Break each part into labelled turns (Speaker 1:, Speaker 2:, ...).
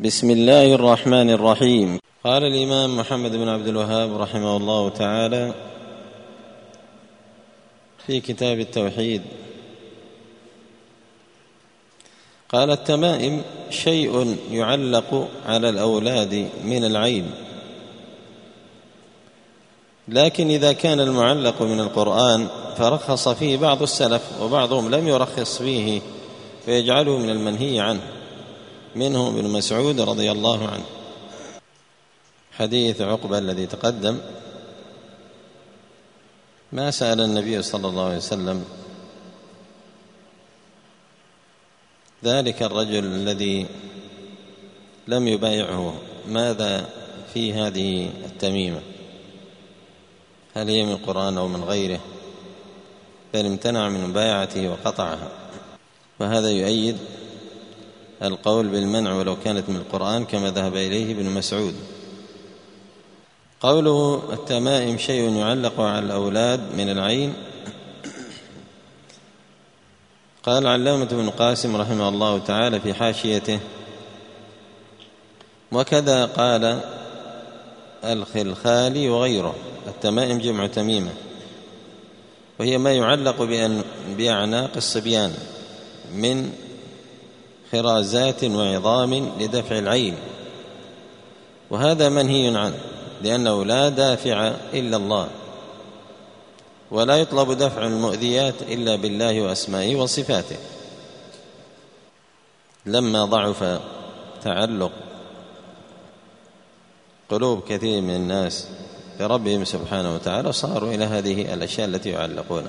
Speaker 1: بسم الله الرحمن الرحيم. قال الإمام محمد بن عبد الوهاب رحمه الله تعالى في كتاب التوحيد: قال: التمائم شيء يعلق على الأولاد من العين، لكن إذا كان المعلق من القرآن فرخص فيه بعض السلف، وبعضهم لم يرخص فيه فيجعله من المنهي عنه، منه ابن مسعود رضي الله عنه. حديث عقبة الذي تقدم: ما سأل النبي صلى الله عليه وسلم ذلك الرجل الذي لم يبايعه ماذا في هذه التميمة، هل هي من القرآن أو من غيره، بل امتنع من مبايعته وقطعها. وهذا يؤيد القول بالمنع ولو كانت من القرآن كما ذهب إليه ابن مسعود. قوله: التمائم شيء يعلق على الأولاد من العين، قال علامة ابن قاسم رحمه الله تعالى في حاشيته: وكذا قال الخلخالي وغيره. التمائم جمع تميمة، وهي ما يعلق بأعناق الصبيان من خرازات وعظام لدفع العين، وهذا منهي عنه، لأنه لا دافع إلا الله، ولا يطلب دفع المؤذيات إلا بالله وأسمائه وصفاته. لما ضعف تعلق قلوب كثير من الناس بربهم سبحانه وتعالى، صاروا إلى هذه الأشياء التي يعلقونها.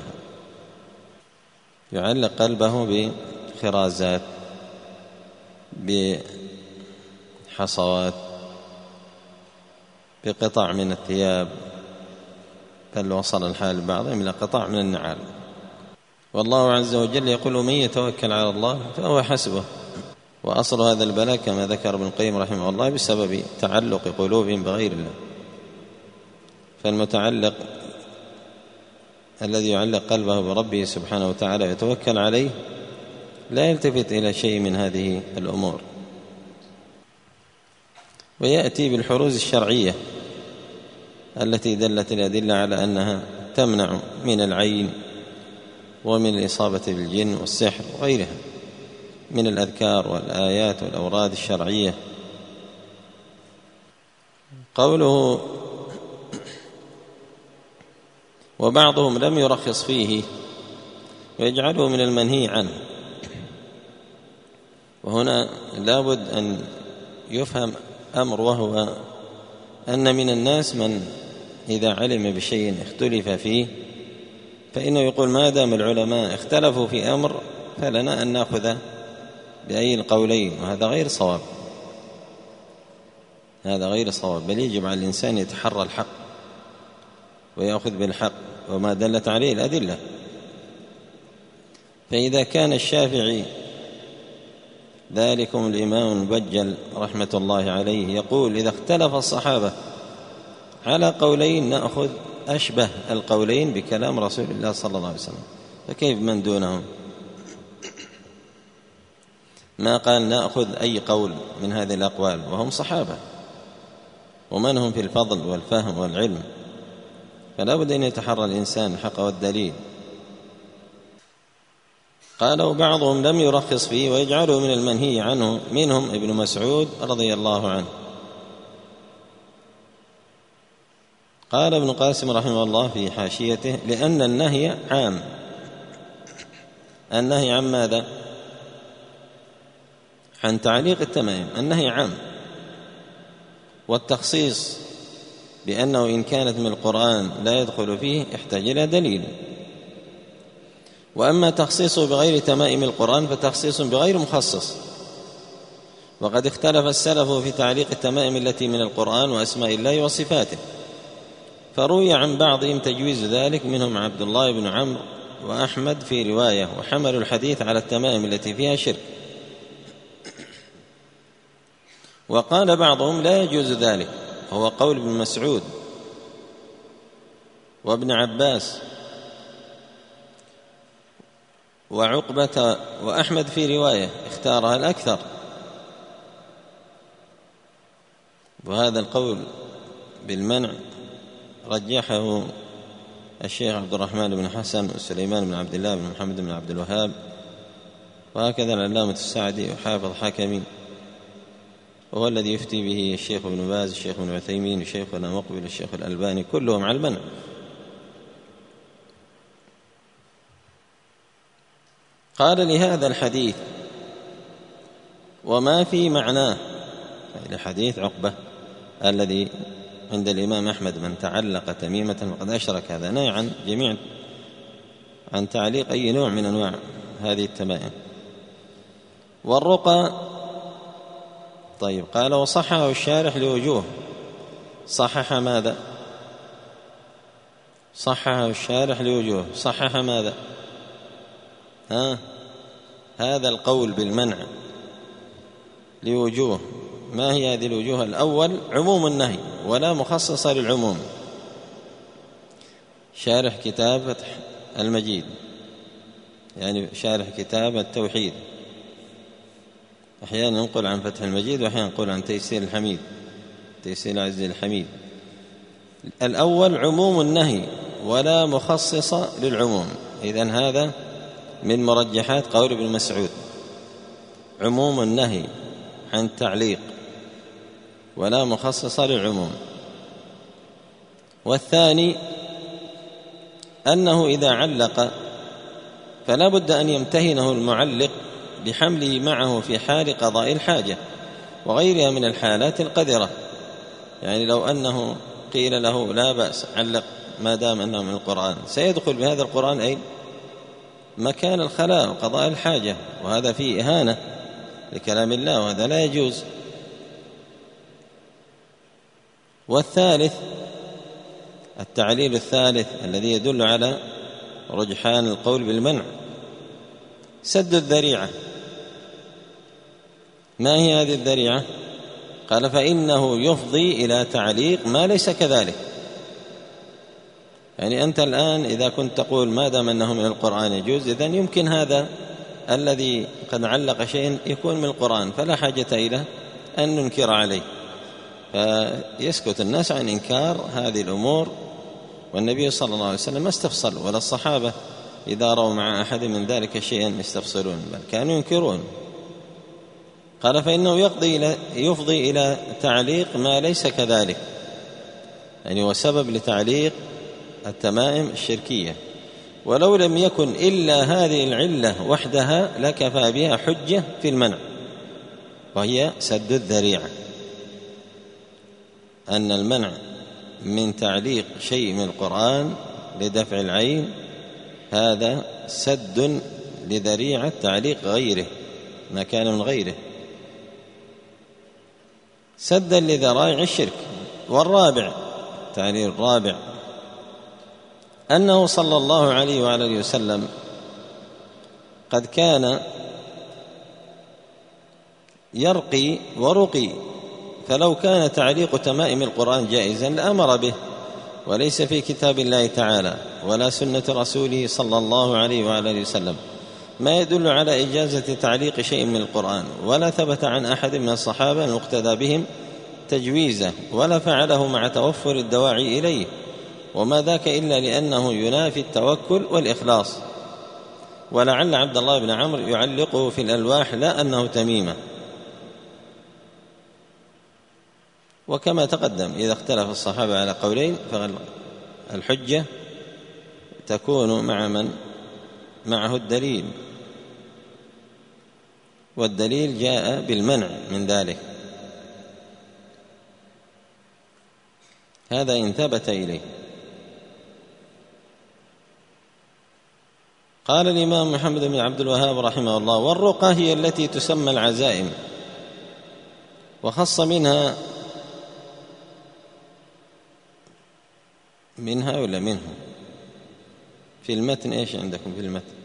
Speaker 1: يعلق قلبه بخرازات، بحصوات، بقطع من الثياب، بل وصل الحال بعضهم إلى قطع من النعال. والله عز وجل يقول: من يتوكل على الله فهو حسبه. وأصل هذا البلاء كما ذكر ابن القيم رحمه الله بسبب تعلق قلوبهم بغير الله. فالمتعلق الذي يعلق قلبه بربه سبحانه وتعالى ويتوكل عليه لا يلتفت إلى شيء من هذه الأمور. ويأتي بالحروز الشرعية التي دلت الأدلة على أنها تمنع من العين ومن الإصابة بالجن والسحر وغيرها من الأذكار والآيات والأوراد الشرعية. قوله: وبعضهم لم يرخص فيه ويجعله من المنهي عنه، وهنا لابد أن يفهم أمر، وهو أن من الناس من إذا علم بشيء اختلف فيه فإنه يقول: ما دام العلماء اختلفوا في أمر فلنا أن نأخذ بأي القولين. وهذا غير صواب، هذا غير صواب، بل يجب على الإنسان يتحرى الحق ويأخذ بالحق وما دلت عليه الأدلة. فإذا كان الشافعي ذلكم الإمام المبجل رحمة الله عليه يقول: إذا اختلف الصحابة على قولين نأخذ أشبه القولين بكلام رسول الله صلى الله عليه وسلم، فكيف من دونهم؟ ما قال نأخذ أي قول من هذه الأقوال وهم صحابة، ومن هم في الفضل والفهم والعلم، فلا بد أن يتحرى الإنسان الحق والدليل. قال: وبعضهم لم يرخص فيه ويجعله من المنهي عنه، منهم ابن مسعود رضي الله عنه. قال ابن قاسم رحمه الله في حاشيته: لأن النهي عام. النهي عن ماذا؟ عن تعليق التمائم. النهي عام، والتخصيص بأنه إن كانت من القرآن لا يدخل فيه يحتاج إلى دليل. وأما تخصيصه بغير تمائم القرآن فتخصيص بغير مخصص. وقد اختلف السلف في تعليق التمائم التي من القرآن وأسماء الله وصفاته، فروي عن بعضهم تجويز ذلك، منهم عبد الله بن عمرو وأحمد في رواية، وحملوا الحديث على التمائم التي فيها شرك. وقال بعضهم لا يجوز ذلك، هو قول ابن مسعود وابن عباس وعقبة، وأحمد في رواية اختارها الأكثر، وهذا القول بالمنع رجحه الشيخ عبد الرحمن بن حسن وسليمان بن عبد الله بن محمد بن عبد الوهاب، وهكذا العلامة السعدي وحافظ حكمي، وهو الذي يفتي به الشيخ ابن باز الشيخ ابن عثيمين وشيخنا مقبل الشيخ الألباني، كلهم على المنع. قال لهذا الحديث وما في معناه، لحديث عقبة الذي عند الإمام أحمد من تعلق تميمة فقد أشرك، هذا نهي عن جميع عن تعليق أي نوع من أنواع هذه التمائم. والرقى طيب، قال وصححه الشارح لوجوه. صحح ماذا؟ صححه الشارح لوجوه، صحح ماذا؟ هذا القول بالمنع لوجوه. ما هي هذه الوجوه؟ الأول عموم النهي ولا مخصص للعموم. شارح كتاب فتح المجيد، يعني شارح كتاب التوحيد، أحيانا ينقل عن فتح المجيد وأحيانا ينقل عن تيسير الحميد، تيسير العزيز الحميد. الأول عموم النهي ولا مخصص للعموم، إذن هذا من مرجحات قول ابن مسعود، عموم النهي عن التعليق ولا مخصص للعموم. والثاني أنه إذا علق فلا بد أن يمتهنه المعلق بحمله معه في حال قضاء الحاجة وغيرها من الحالات القذرة. يعني لو أنه قيل له لا بأس علق ما دام أنه من القرآن، سيدخل بهذا القرآن أي مكان الخلاء وقضاء الحاجة، وهذا فيه إهانة لكلام الله، وهذا لا يجوز. والثالث التعليل الثالث الذي يدل على رجحان القول بالمنع سد الذريعة. ما هي هذه الذريعة؟ قال فإنه يفضي إلى تعليق ما ليس كذلك. يعني أنت الآن إذا كنت تقول ما دام أنه من القرآن يجوز، إذن يمكن هذا الذي قد علق شيئا يكون من القرآن، فلا حاجة إلى أن ننكر عليه، فيسكت الناس عن إنكار هذه الأمور. والنبي صلى الله عليه وسلم ما استفصل، ولا الصحابة إذا رأوا مع أحد من ذلك شيئا يستفصلون، بل كانوا ينكرون. قال فإنه يفضي إلى تعليق ما ليس كذلك، يعني هو سبب لتعليق التمائم الشركية، ولو لم يكن إلا هذه العلة وحدها لكفى بها حجة في المنع، وهي سد الذريعة. أن المنع من تعليق شيء من القرآن لدفع العين هذا سد لذريعة تعليق غيره ما كان من غيره، سدا لذرائع الشرك. والرابع التعليل الرابع أنه صلى الله عليه وعلى آله وسلم قد كان يرقي ورقي، فلو كان تعليق تمائم القرآن جائزا لأمر به، وليس في كتاب الله تعالى ولا سنة رسوله صلى الله عليه وعلى آله وسلم ما يدل على إجازة تعليق شيء من القرآن، ولا ثبت عن أحد من الصحابة المقتدى بهم تجويزه، ولا فعله مع توفر الدواعي إليه، وما ذاك إلا لأنه ينافي التوكل والإخلاص. ولعل عبد الله بن عمرو يعلقه في الألواح لا أنه تميمة. وكما تقدم إذا اختلف الصحابة على قولين فالحجة تكون مع من معه الدليل، والدليل جاء بالمنع من ذلك، هذا إن ثبت إليه. قال الإمام محمد بن عبد الوهاب رحمه الله والرقى هي التي تسمى العزائم، وخص منها ولا منه في المتن؟ إيش عندكم في المتن؟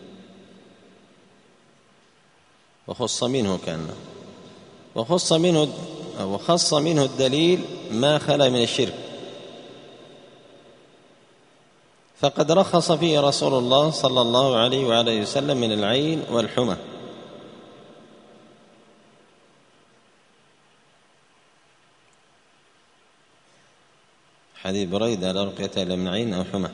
Speaker 1: وخص منه كان وخص منه الدليل ما خلا من الشرك، فقد رخص فيه رسول الله صلى الله عليه وعلى وسلم من العين والحمى. حديث بريدة: لا رقية إلا من عين أو حمى.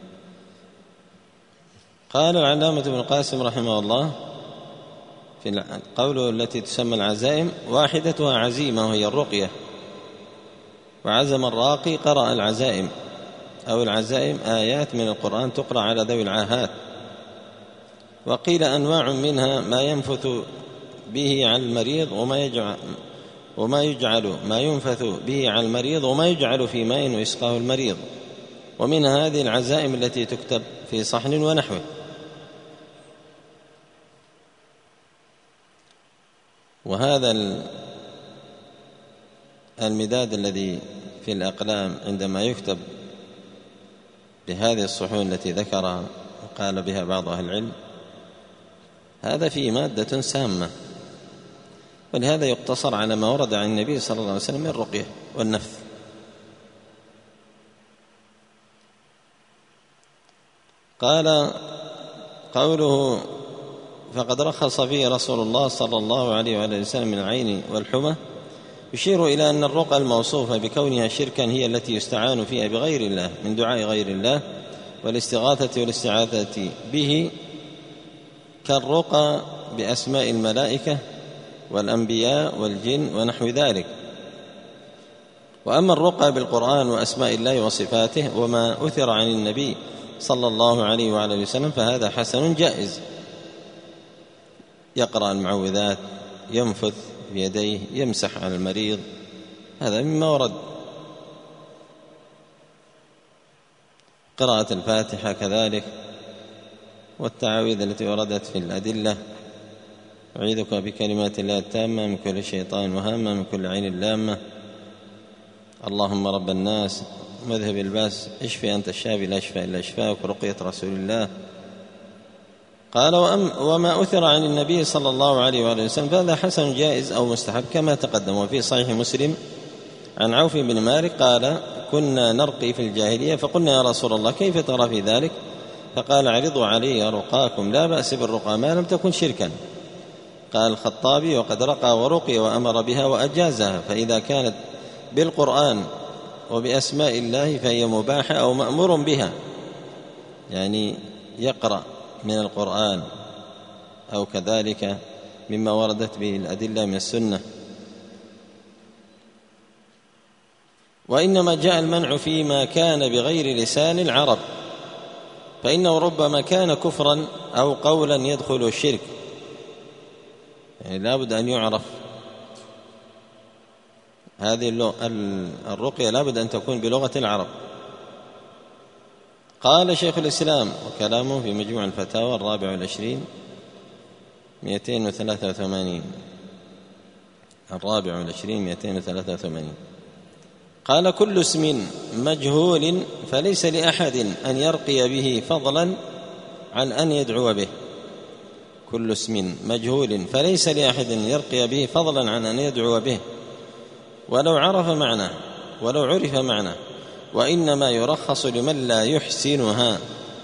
Speaker 1: قال العلامة ابن القاسم رحمه الله في قوله التي تسمى العزائم: واحدتها عزيمة وهي الرقية، وعزم الراقي قرأ العزائم، أو العزائم آيات من القرآن تقرأ على ذوي العاهات. وقيل أنواع منها ما ينفث به على المريض وما يجعل ما ينفث به على المريض وما يجعل في ماء ويسقاه المريض، ومن هذه العزائم التي تكتب في صحن ونحوه. وهذا المداد الذي في الأقلام عندما يكتب بهذه الصحون التي ذكرها وقال بها بعض أهل العلم، هذا فيه مادة سامة، ولهذا يقتصر على ما ورد عن النبي صلى الله عليه وسلم من الرقية والنفث. قال قوله: فقد رخص فيه رسول الله صلى الله عليه وآله وسلم من العين والحمى، يشير إلى أن الرقى الموصوفة بكونها شركا هي التي يستعان فيها بغير الله من دعاء غير الله والاستغاثة والاستعاذة به، كالرقى بأسماء الملائكة والأنبياء والجن ونحو ذلك. وأما الرقى بالقرآن وأسماء الله وصفاته وما أثر عن النبي صلى الله عليه وآله وسلم فهذا حسن جائز، يقرأ المعوذات، ينفث بيديه، يمسح على المريض، هذا مما ورد. قراءة الفاتحة كذلك، والتعاويذ التي وردت في الأدلة: أعيذك بكلمات الله التامة من كل شيطان وهامة من كل عين لامة، اللهم رب الناس مذهب الباس اشفي أنت الشافي لا شفاء إلا شفاءك، رقية رسول الله. قال: وما أثر عن النبي صلى الله عليه وآله وسلم فهذا حسن جائز أو مستحب كما تقدم. وفي صحيح مسلم عن عوف بن مالك قال: كنا نرقي في الجاهلية فقلنا يا رسول الله كيف ترى في ذلك؟ فقال: عرضوا علي رقاكم، لا بأس بالرقى ما لم تكن شركا. قال الخطابي: وقد رقى ورقي وأمر بها وأجازها، فإذا كانت بالقرآن وبأسماء الله فهي مباحة أو مأمور بها، يعني يقرأ من القرآن أو كذلك مما وردت به الأدلة من السنة. وإنما جاء المنع فيما كان بغير لسان العرب، فإنه ربما كان كفرا أو قولا يدخل الشرك، يعني لا بد أن يعرف هذه الرقية لا بد أن تكون بلغة العرب. قال شيخ الإسلام وكلامه في مجموع الفتاوى 24 283 283 قال: كل اسم مجهول فليس لأحد أن يرقي به فضلا عن أن يدعو به. كل اسم مجهول فليس لأحد أن يرقي به فضلا عن أن يدعو به، ولو عرف معناه، وإنما يرخص لمن لا يحسنها.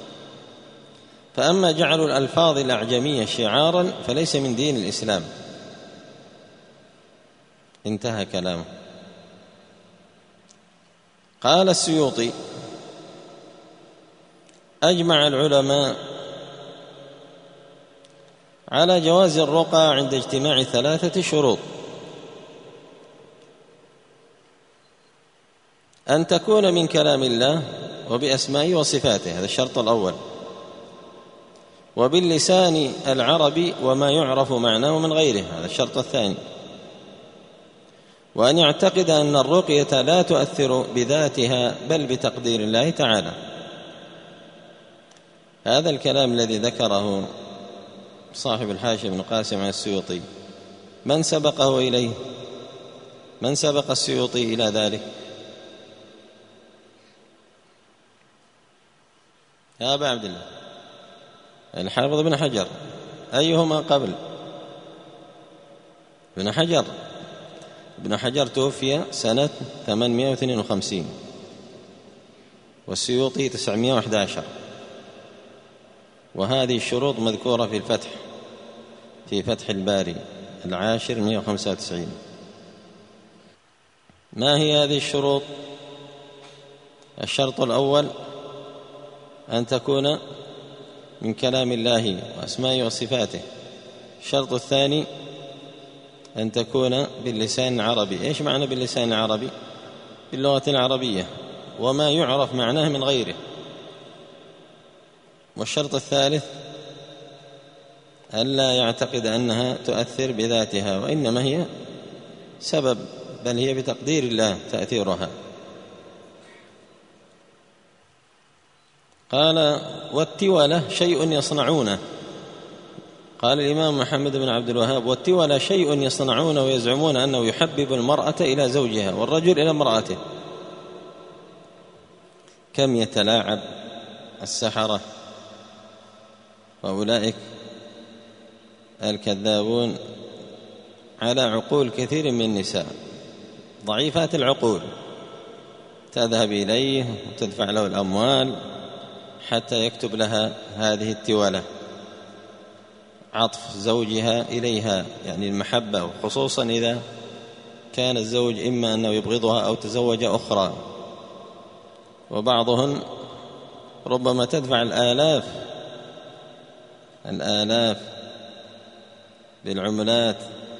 Speaker 1: فأما جعل الألفاظ الأعجمية شعارا فليس من دين الإسلام. انتهى كلامه. قال السيوطي: أجمع العلماء على جواز الرقى عند اجتماع 3 شروط: أن تكون من كلام الله وبأسمائه وصفاته، هذا الشرط الأول، وباللسان العربي وما يعرف معناه من غيره، هذا الشرط الثاني، وأن يعتقد أن الرقية لا تؤثر بذاتها بل بتقدير الله تعالى. هذا الكلام الذي ذكره صاحب الحاشية ابن قاسم عن السيوطي من سبقه إليه؟ من سبق السيوطي إلى ذلك؟ يا أبا عبد الله الحافظ بن حجر. أيهما قبل؟ ابن حجر توفي سنة 852 والسيوطي 911، وهذه الشروط مذكورة في الفتح، في فتح الباري 10/195. ما هي هذه الشروط؟ الشرط الأول أن تكون من كلام الله وأسمائه وصفاته. الشرط الثاني أن تكون باللسان العربي. إيش معنى باللسان العربي؟ باللغة العربية وما يعرف معناه من غيره. والشرط الثالث ألا يعتقد أنها تؤثر بذاتها، وإنما هي سبب، بل هي بتقدير الله تأثيرها. قال: والتولة شيء يصنعونه. قال الإمام محمد بن عبد الوهاب: والتولة شيء يصنعونه ويزعمون أنه يحبب المرأة إلى زوجها والرجل إلى امرأته. كم يتلاعب السحرة وأولئك الكذابون على عقول كثير من النساء ضعيفات العقول، تذهب إليه وتدفع له الأموال حتى يكتب لها هذه التولة، عطف زوجها إليها، يعني المحبة، وخصوصا إذا كان الزوج إما أنه يبغضها أو تزوج أخرى. وبعضهن ربما تدفع الآلاف بالعملات،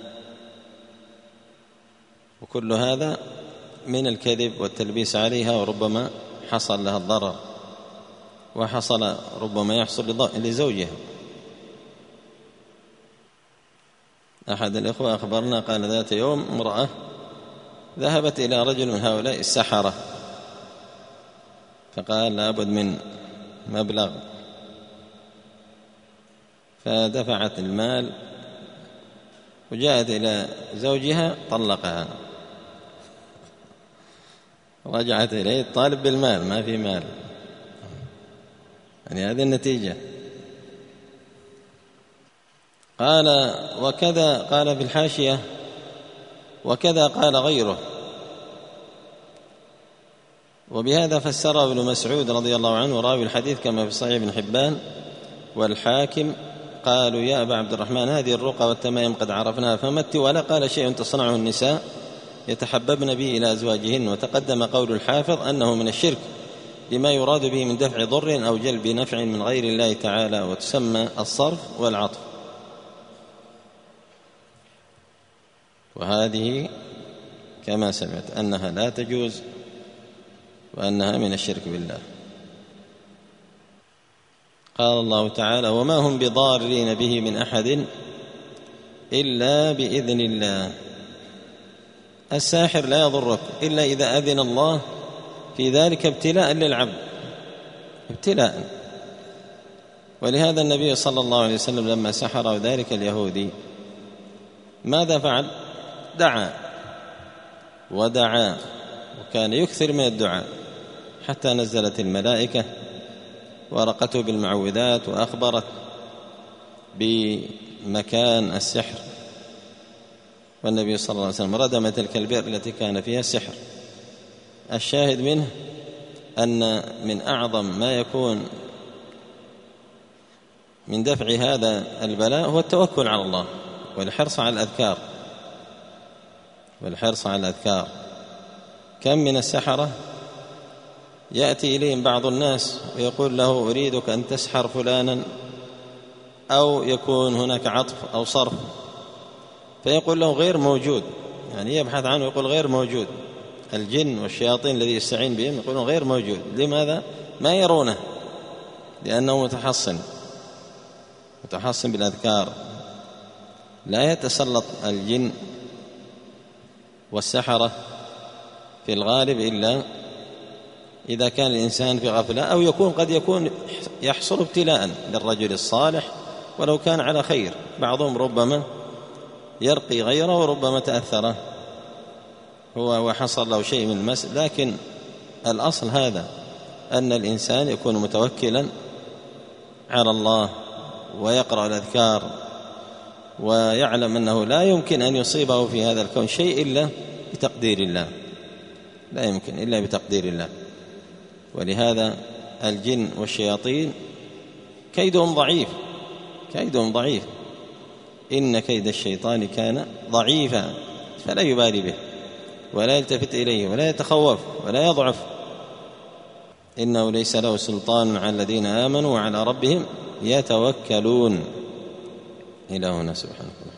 Speaker 1: وكل هذا من الكذب والتلبيس عليها، وربما حصل لها الضرر، وحصل ربما يحصل لزوجها. أحد الإخوة أخبرنا قال: ذات يوم امرأة ذهبت إلى رجل من هؤلاء السحرة، فقال: لابد من مبلغ، فدفعت المال وجاءت إلى زوجها طلقها، رجعت إليه طالب بالمال، ما في مال. يعني هذه النتيجة. قال: وكذا قال في الحاشية: وكذا قال غيره. وبهذا فسره ابن مسعود رضي الله عنه راوي الحديث كما في صحيح ابن حبان والحاكم. قالوا: يا أبا عبد الرحمن، هذه الرقى والتمائم قد عرفناها، فما التولى؟ قال: شيء تصنعه النساء يتحببن به إلى أزواجهن. وتقدم قول الحافظ أنه من الشرك لما يراد به من دفع ضر أو جلب نفع من غير الله تعالى، وتسمى الصرف والعطف. وهذه كما سمعت أنها لا تجوز، وأنها من الشرك بالله. قال الله تعالى: وما هم بضارين به من أحد إلا بإذن الله. الساحر لا يضرك إلا إذا أذن الله في ذلك ابتلاء للعبد، ابتلاء. ولهذا النبي صلى الله عليه وسلم لما سحر ذلك اليهودي ماذا فعل؟ دعا، وكان يكثر من الدعاء حتى نزلت الملائكة ورقته بالمعوذات وأخبرت بمكان السحر، والنبي صلى الله عليه وسلم ردم تلك البئر التي كان فيها السحر. الشاهد منه أن من أعظم ما يكون من دفع هذا البلاء هو التوكل على الله والحرص على الأذكار. كم من السحرة يأتي إليهم بعض الناس ويقول له: أريدك أن تسحر فلانا، أو يكون هناك عطف أو صرف، فيقول له غير موجود، يعني يبحث عنه يقول غير موجود. الجن والشياطين الذي يستعين بهم يقولون غير موجود. لماذا؟ ما يرونه، لأنه متحصن بالأذكار. لا يتسلط الجن والسحرة في الغالب إلا إذا كان الإنسان في غفلة، أو قد يكون يحصل ابتلاء للرجل الصالح ولو كان على خير. بعضهم ربما يرقي غيره وربما تأثر هو وحصل له شيء من المس، لكن الأصل هذا، أن الإنسان يكون متوكلا على الله ويقرأ الأذكار ويعلم أنه لا يمكن أن يصيبه في هذا الكون شيء إلا بتقدير الله، لا يمكن إلا بتقدير الله. ولهذا الجن والشياطين كيدهم ضعيف، إن كيد الشيطان كان ضعيفا، فلا يبالي به ولا يلتفت إليه ولا يتخوف ولا يضعف. إنه ليس له سلطان على الذين آمنوا وعلى ربهم يتوكلون. إلى هنا سبحانه.